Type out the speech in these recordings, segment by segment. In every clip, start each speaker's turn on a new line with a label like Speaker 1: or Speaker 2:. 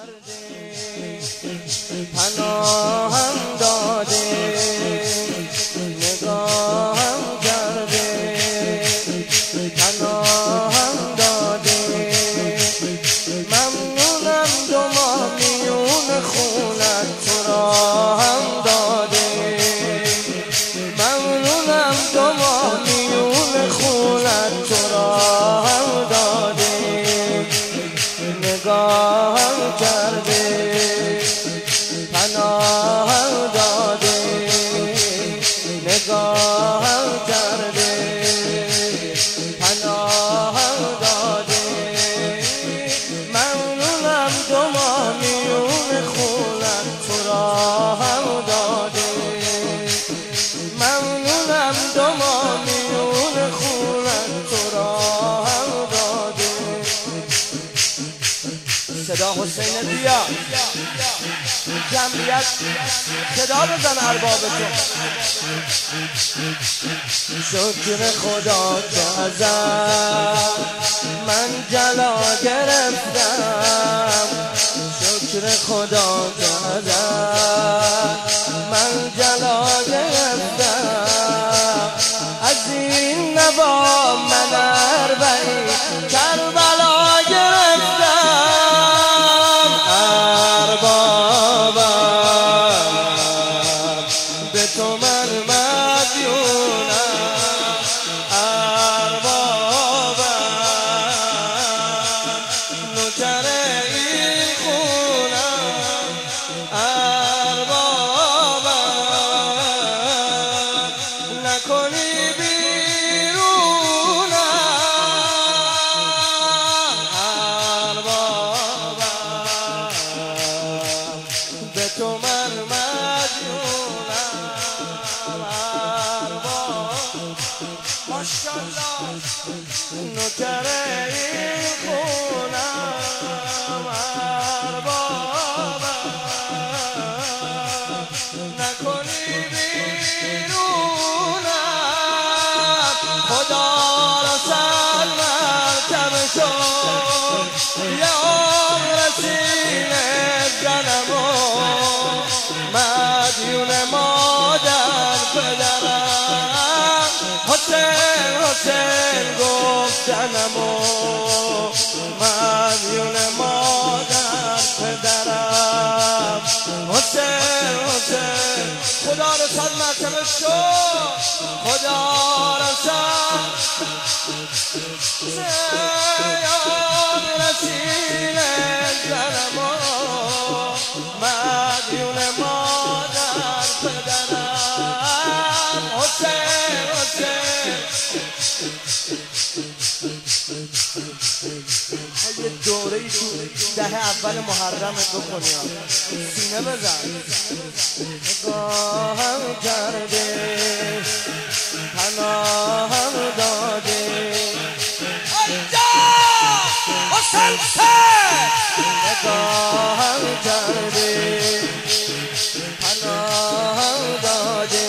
Speaker 1: کرده پناهم داده نگاهم کرده پناهم داده ممنونم دو ماه میون خونت تو را هم داده ممنونم دو ماه میون خونت تو را هم داده نگاهم کرده پناهم داده نگاهم کرده پناهم داده ممنونم دو ماه میون خونم تو را هم داده ممنونم دو ماه میون خونم تو را هم داده صدا حسین بیا جمعیت صدا بزن اربابتون شکر خدا که ازت من جلا گرفتم شکر خدا که ازت من جلا گرفتم از این نوا من اربعین کربلا گرفتم به تو من مدیونم اربابم نوکر این خونم اربابم نکنی بیرونم اربابم به تو من مدیونم ماشاءالله نوکر این خونم اربابم نکنی بیرونم خدا را صد مرتبه شد یه عمر سینه زنمو مدیون مادر پدرم حسین حسین گفتنمو مدیون مادر پدرم حسین حسین خدا رو صد مرتبه شد خدا رو صد یاد رسیله زنمو مدیون مادر پدرم حسین حسین یه دوره‌ای تو دهه اول محرم بکنیم سینه بزن نگاهم کرده پناهم داده حسین نگاهم کرده پناهم داده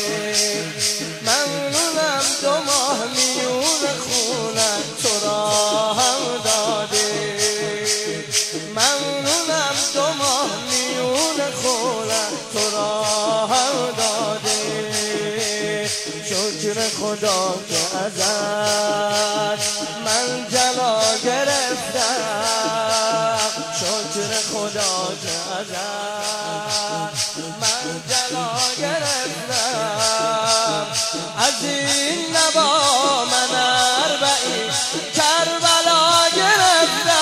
Speaker 1: ممنونم دو ماه میون خونم تو را هم داده ممنونم دو ماه میون خونم تو را هم داده شکر خدا که ازت من جلا گرفتم شکر خدا که ازت من جلا گرفتم از این نوا من اربعین کربلا گرفتم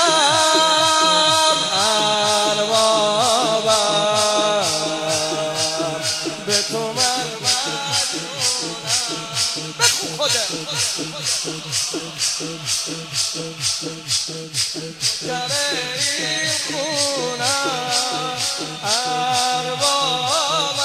Speaker 1: اربابم به تو من مدیونم بخون خودت در این خونم اربابم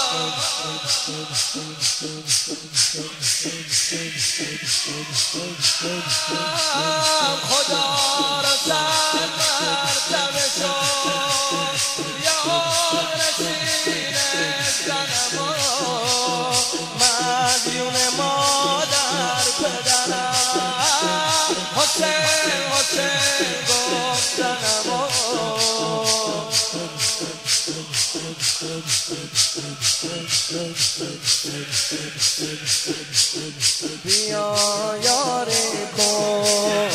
Speaker 1: خدا را صد مرتبه شد یه عمر سینه زنمو مدیون مادر پدرم حسین حسین گفتنمو بیا یاری کن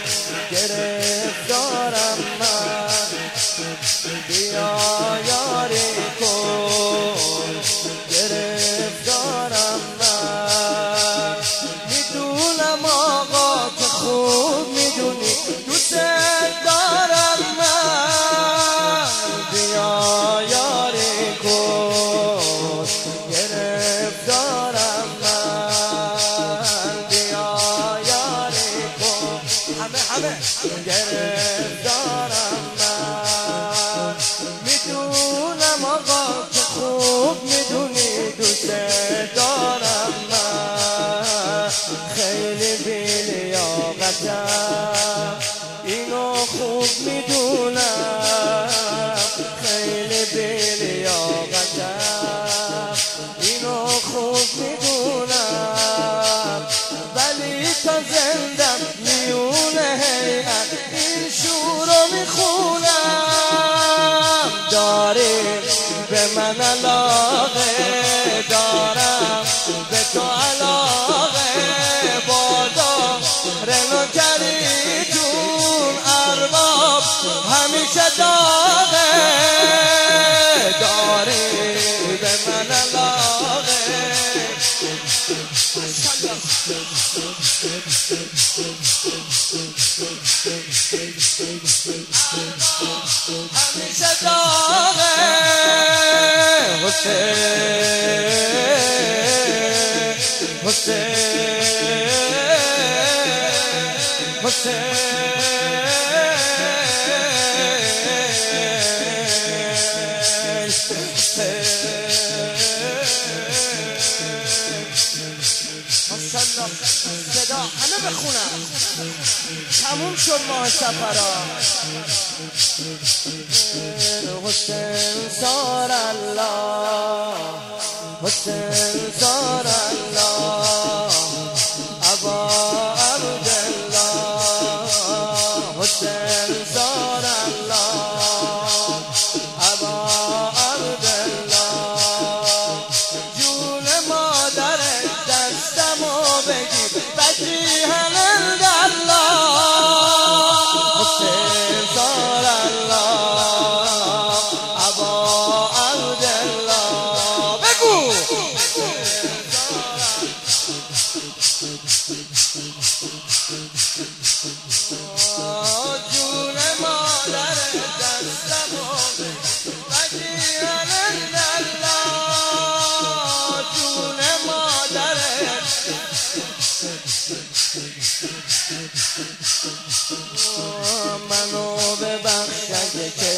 Speaker 1: گرفتارم من، بیا یاری کن گرفتارم من. میدونم آقا که خوب میدونی دوست دارم من، بیا یاری کن گرفتارم من، بیا یاری کن همه گرفتارم من. میدونم آقا که خوب میدونی دوست دارم من، خیلی بی‌لیاقتم اینو خوب میدونم، خیلی بی‌لیاقتم اینو خوب میدونم، ولی تا زندم میونه هیئت این شورو میخونم. داری به من علاقه دارم به تو علاقه، بادا رنو کریتون ارباب همیشه داغه. داری به من علاقه همیشه داغه. صدا همه بخونم تموم شد ماه سفرا. حسین سار الله، حسین سار الله، ابا عبدالله، حسین سار الله، ابا عبدالله. جون مادر دستمو بگیر بجی حلالله، حسین سار الله، ابا عبدالله. بگو جون مادر دستمو بجی حلالله، جون مادر منو ببخش اگه که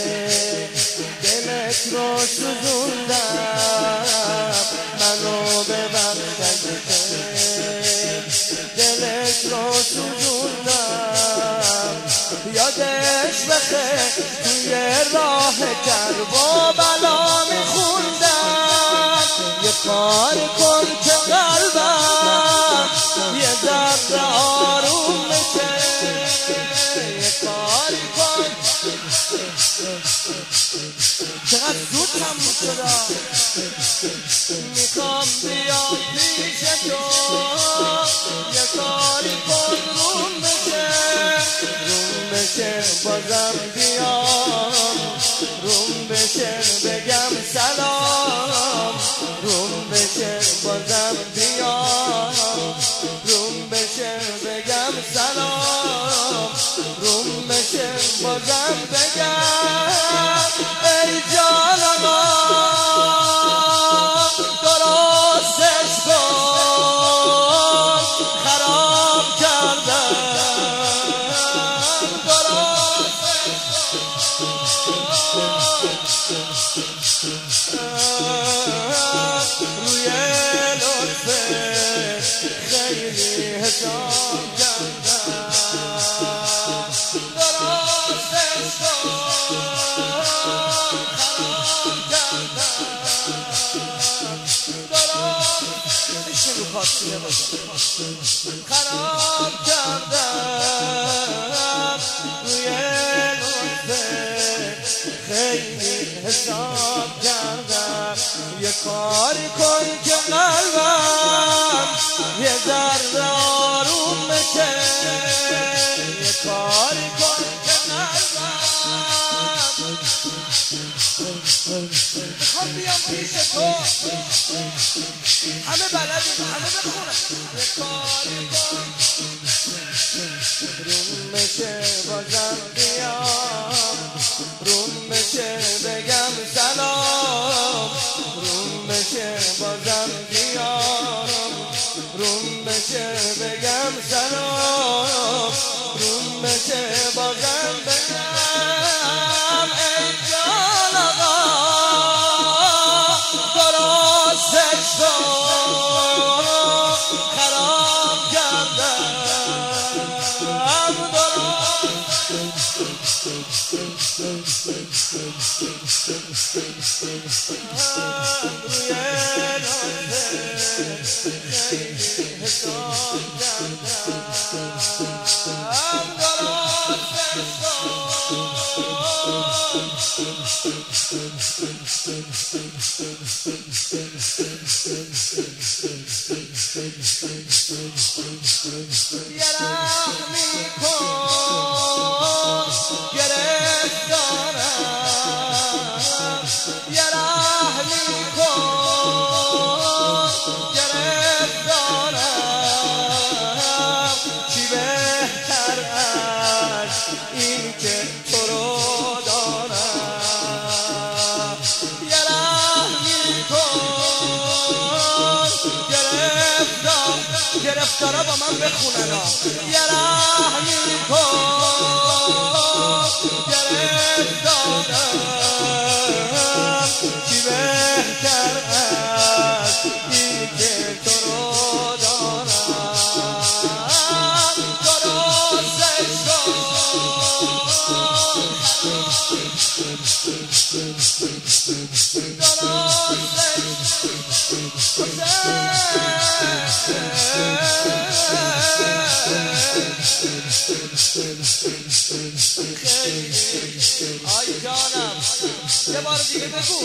Speaker 1: دلت رو سوزوندم، منو ببخش اگه که دلت رو سوزوندم. یادش بخیر توی راه کرب و بلا میخوندم، یه کاری کن که قلبم یه ذره آروم بشه، یه کاری کن. چقدر زود تموم شده، میخوام بیام پیش تو، یه کاری کن روم بشه، روم بشه بازم بیام، روم بشه بگم سلام، روم بشه بازم بیام، روم بشه بگم سلام، روم بشه بازم بگم ای جانما درستش کن خراب کردم، درستش کن روی لطفت خیلی حساب کردم، درستش کن خراب کردم، درستش رو پاسونه باشم خراب کردم، روی لطفت خیلی حساب کردم. یه کاری کن که قلبم یه ذره آروم بشه، یه کاری کن که قلبم میخوام بیام پیش تو، همه بلدیم همه بخونم. یه کاری کن روم بشه بازم بیام، روم بشه بگم سلام، روم بشه بازم بیام، روم بشه بگم سلام، روم بشه بازم بگم ای جان آقا درستش کن خراب کردم روی نازه خیلی حساب کردم یه رحمی کن گرفتارم، یه رحمی کن گرفتارم، چی بهتر از این که تو رو دارم، یه رحمی کن گرفتارا با من بخونن یه رحمی کن گرفتارم، چی بهتر از این که تو رو دارم، درستش آی جانم یه بار دیگه بگو.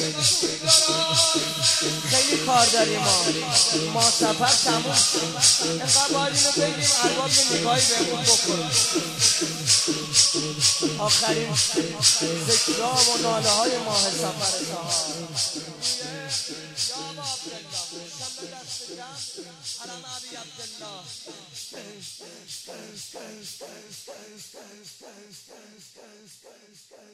Speaker 1: خیلی کار داریم ما سفر تموم اینقدر باید اینو بگیم ارباب یه نگاهی بهمون بکنیم. آخرین ذکرها و ناله های ماه سفر سهار حرم ابی عبدالله.